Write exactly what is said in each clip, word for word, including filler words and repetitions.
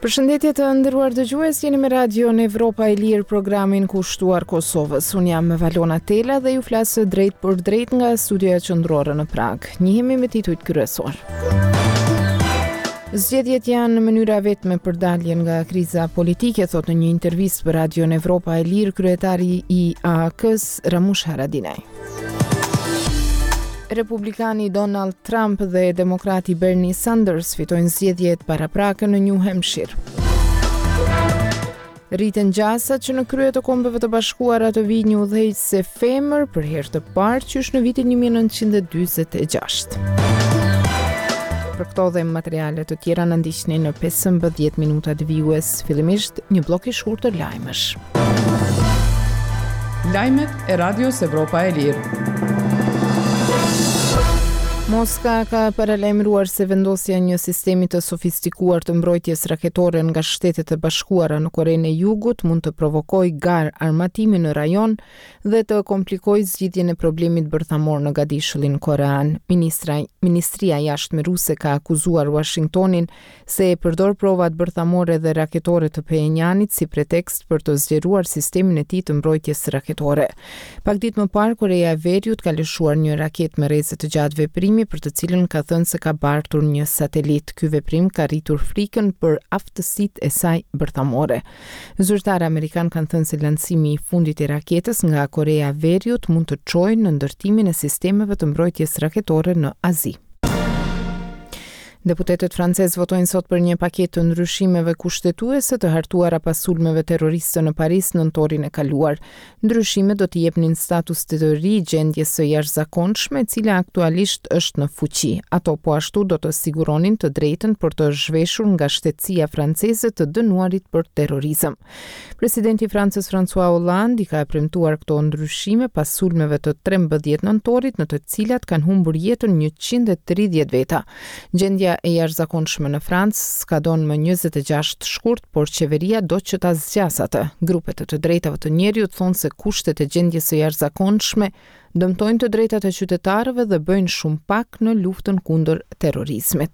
Përshëndetje të nderuar dëgjues, jeni me Radio në Evropa e Lirë, programin kushtuar Kosovës. Unë jam Valona Tela dhe ju flasë drejt për drejt nga studioja qendrore në Prag. Njihemi me titujt kryesor. Zgjedhjet janë mënyra vetme për daljen nga kriza politike, thot në një intervistë për Radio në Evropa e Lirë kryetari i A K-s Ramush Haradinaj. Republikani Donald Trump dhe demokrati Bernie Sanders fitojnë zgjedhjet paraprake në New Hampshire. Rriten gjasat që në krye të Kombeve të Bashkuara të vijë një udhëheqëse femër për herë të parë qysh në vitin një mijë e nëntëqind e dyzet e gjashtë. Për këto dhe materiale të tjera në ndiqni në pesëmbëdhjetë minutat vijues, fillimisht një blok i shkurtër lajmesh. Lajmet e Radios Evropa e Lirë. Moska ka paralajmëruar se vendosja e një sistemi të sofistikuar të mbrojtjes raketore nga Shtetet e Bashkuara në Korenë e Jugut mund të provokojë gar armatimi në rajon dhe të komplikojë zgjidhjen e problemit bërthamor në Gadishullin korean. Ministra, Ministria e Jashtme ruse ka akuzuar Washingtonin se e përdor provat bërthamore dhe raketore të Pyonjanit si pretekst për të zgjeruar sistemin e tij të mbrojtjes raketore. Pak ditë më parë, Korea e Veriut ka lëshuar një raketë me rreze të gjatë veprimi për të cilën ka thënë se ka bartur një satelit. Ky veprim ka rritur frikën për aftësitë e saj bërthamore. Zyrtarë amerikan kanë thënë se lancimi i fundit i raketës nga Korea e Veriut mund të çojë në ndërtimin e sistemeve të mbrojtjes raketore në Azi. Deputetët francezë votojnë sot për një paketë të ndryshimeve kushtetuese të hartuara pas sulmeve terroriste në Paris në nëntorin e kaluar. Ndryshimet do t'i jepnin status të ri gjendjes së jashtëzakonshme, e cila aktualisht është në fuqi. Ato po ashtu do të siguronin të drejtën për të zhveshur nga shtetësia franceze të dënuarit për terrorizëm. Presidenti i Francës François Hollande i ka premtuar këto ndryshime pas sulmeve të trembëdhjetë nëntorit, në të cilat kanë humbur jetën njëqind e tridhjetë veta. Gjendja e jashtëzakonshme në Francë skadon më njëzet e gjashtë shkurt, por qeveria do që ta zgjas atë. Grupet të drejtave të njerëzit thonë se kushtet e gjendjes së jashtëzakonshme dëmtojnë të drejtat e qytetarëve dhe bëjnë shumë pak në luftën kundër terrorizmit.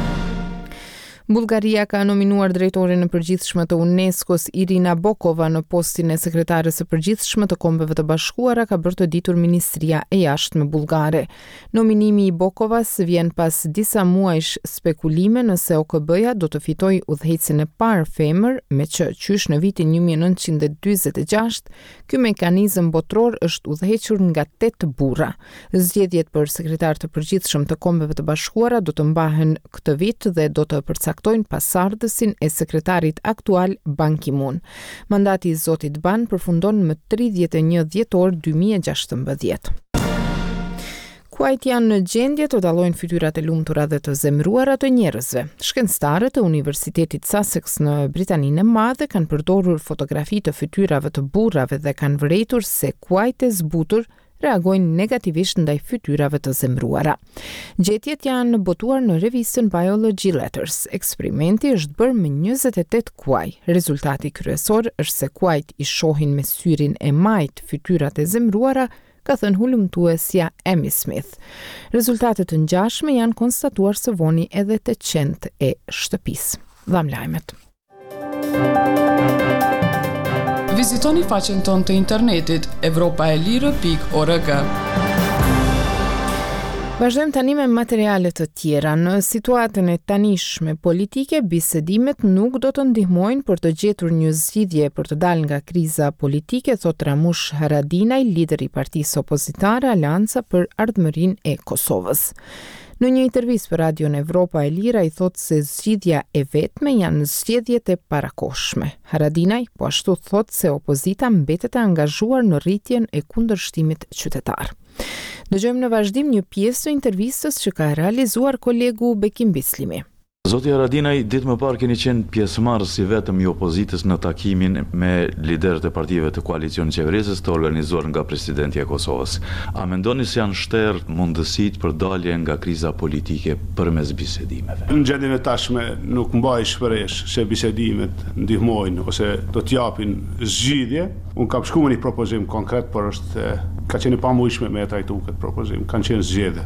Bullgaria ka nominuar drejtorin e përgjithshme të UNESCO-s Irina Bokova në postin e sekretares së përgjithshme të Kombeve të Bashkuara, ka bërë të ditur Ministria e Jashtme bullgare. Nominimi i Bokovas vjen pas disa muajsh spekulime nëse O K B-ja do të fitojë udhëheqësin e parë femër, me që qysh në vitin një mijë e nëntëqind e dyzet e gjashtë, ky mekanizëm botror është udhëhequr nga tetë burra. Zgjedhjet për sekretar të përgjithshëm të Kombeve të Bashkuara do të mbahen këtë vit dhe do të përcaktojnë pasardhësin e sekretarit aktual Ban Ki-moon. Mandati i zotit Ban përfundon më tridhjetë e një dhjetor dy mijë e gjashtëmbëdhjetë. Kuajt janë në gjendje të dallojnë fytyrat e lumtura dhe të zemruara të njerëzve. Shkencëtarët e Universitetit Sussex në Britaninë e Madhe kanë përdorur fotografi të fytyrave të burrave dhe kanë vërejtur se kuajt e zbutur reagojnë negativisht ndaj fytyrave të zemruara. Gjetjet janë botuar në revistën Biology Letters. Eksperimenti është bërë me njëzet e tetë kuaj. Rezultati kryesor është se kuajt i shohin me syrin e majt fytyrat e zemruara, ka thënë hulumtuesja Amy Smith. Rezultatet të ngjashme janë konstatuar së voni edhe te qentë e shtëpisë. Dham lajmet. Vizitoni faqen tonë të internetit evropaelire pikë org. Vazhdojmë tani me materiale të tjera. Në situatën e tanishme politike, bisedimet nuk do të ndihmojnë për të gjetur një zgjidhje për të dalë nga kriza politike, thot Ramush Haradinaj, lider i partisë opozitare Alianca për Ardhmërinë e Kosovës. Në një intervistë për Radio në Evropa e Lira i thotë se zgjidhja e vetme janë zgjedhjet e parakohshme. Haradinaj po ashtu thotë se opozita mbetet e angazhuar në rritjen e kundërshtimit qytetar. Dëgjojmë në vazhdim një pjesë të intervistës që ka realizuar kolegu Bekim Bislimi. Zoti Haradinaj, ditë më parë keni qenë pjesëmarrës si vetëm i opozitës në takimin me liderët e partive të koalicionit qeverisës të organizuar nga presidenti e Kosovës. A mendoni se janë shterë mundësitë për dalje nga kriza politike përmes bisedimeve? Në gjendjen e tashme nuk mbaj shpresh se bisedimet ndihmojnë ose do t'japin zgjidhje. Unë kam shkuar një propozim konkret, por është ka qenë pamujshme me e trajtu këtë propozim. Kanë qenë zgjedhjet.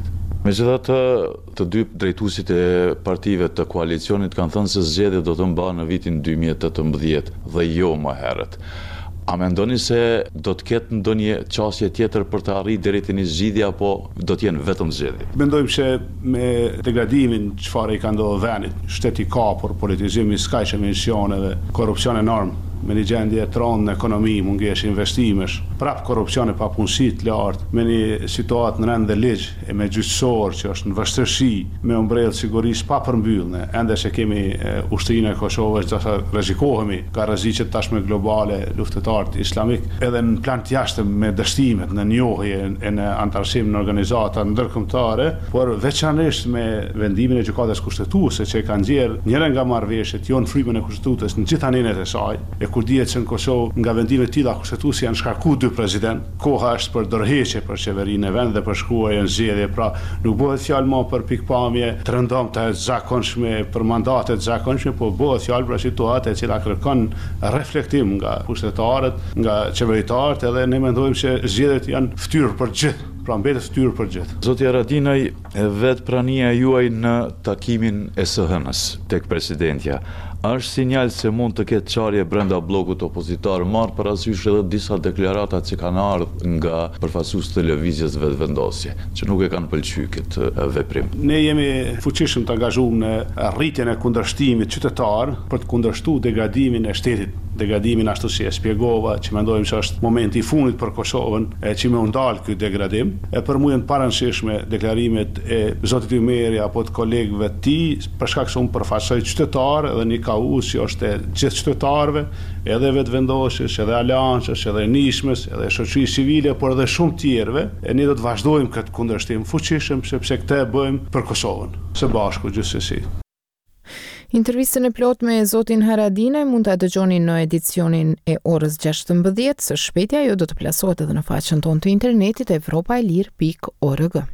Megjithatë, të dy drejtuesit e partive të koalicionit kanë thënë se zgjedhjet do të mbahen në vitin dy mijë e tetëmbëdhjetë dhe jo më herët. A mendoni se do të ketë ndonjë çështje tjetër për të arritur deri te një zgjidhje apo do të jenë vetëm zgjedhje? Mendojmë se me degradimin çfarë i ka ndodhur vendit, shteti kapur, politizimi i skajshëm, emisione dhe korrupsioni enorm, me një gjendje të rëndë në ekonomi, mungesë investimesh, prap korrupsioni, papunësi të lartë, me një situatë në rend dhe ligj e me gjyqësor që është në vështirësi, me umbrellë sigurisë pa përmbyllne, ende se kemi ushtrinë e Kosovës, do të rrezikohemi ka rreziqet tashme globale, luftëtarët islamik, edhe në plan të jashtëm me dështimet në njohje e në antarësim në organizata ndërkombëtare, por veçanërisht me vendimin e gjykatës kushtetuese që kanë nxjerrë njëra nga marrëveshjet jo në frymën e kushtetutës në gjithë anenet e saj. E kur dihet se në Kosovë nga vendime të tilla kushtetuese janë shkarkuar dy president, koha është për dorëheqje për qeverinë e vendit dhe për shkruajtje në zgjedhje, pra nuk bëhet fjalë më për pikpamje të rëndomta të zakonshme për mandate të zakonshme, por bëhet fjalë për situatë e cila kërkon reflektim nga kushtetarët, nga qeveritarët, edhe ne mendojmë se zgjedhjet janë fytyrë për gjithë. Pra mbetet fytyrë për gjithë. Zoti Haradinaj, vetë prania juaj në takimin e S H-n-s tek presidentja, është sinjal se mund të ketë çarje brenda bllokut opozitar, marrë parasysh edhe disa deklarata që kanë ardhur nga përfaqësues të lëvizjes vetëvendosje, që nuk e kanë pëlqyer këtë veprim. Ne jemi fuqishëm të angazhuar në rritjen e kundërshtimit qytetar për të kundërshtuar degradimin e shtetit. Degradimin ashtu si e shpjegova, që mendojmë se është momenti i fundit për Kosovën, e që me undal ky degradim, e për mua janë paransishme deklarimet e zotit Ymeri apo të kolegëve të tij, për shkak se unë përfaqësoj qytetar dhe një kauz që është e gjithë qytetarëve, edhe vetëvendosjes, edhe aleancës, edhe nishmës, edhe shoqërisë civile, por edhe shumë tjerëve, e ne do të vazhdojmë këtë kundërshtim fuqishëm sepse këtë e bëjmë për Kosovën, së bashku gjithsesi. Intervistën e plot me zotin Haradinaj mund ta dëgjoni në edicionin e orës gjashtëmbëdhjetë, së shpejti ajo do të plasohet edhe në faqen tonë të internetit evropa e lirë pikë org.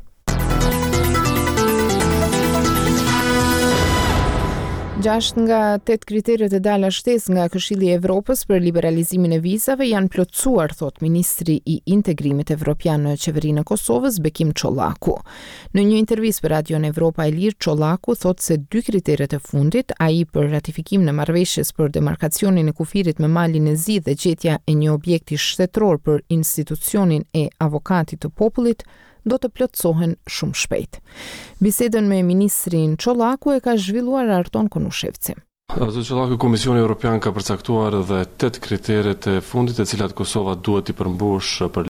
Gjasht nga tet kriteret e dala shtesë nga Këshilli i Evropës për liberalizimin e vizave janë plotësuar, thot Ministri i Integrimit Evropian në qeverinë e Kosovës, Bekim Çollaku. Në një intervistë për Radion Evropa e Lirë, Çollaku thot se dy kriteret e fundit, ai për ratifikim në marrëveshjes për demarkacionin e kufirit me malin e zi dhe gjetja e një objekti shtetëror për institucionin e avokatit të popullit, do të plotësohen shumë shpejt. Bisedën me ministrin Çollaku e ka zhvilluar Arton Konushevci. Zoti Çollaku, Komisioni Evropian ka përcaktuar edhe tet kriteret e fundit, të cilat Kosova duhet i përmbush për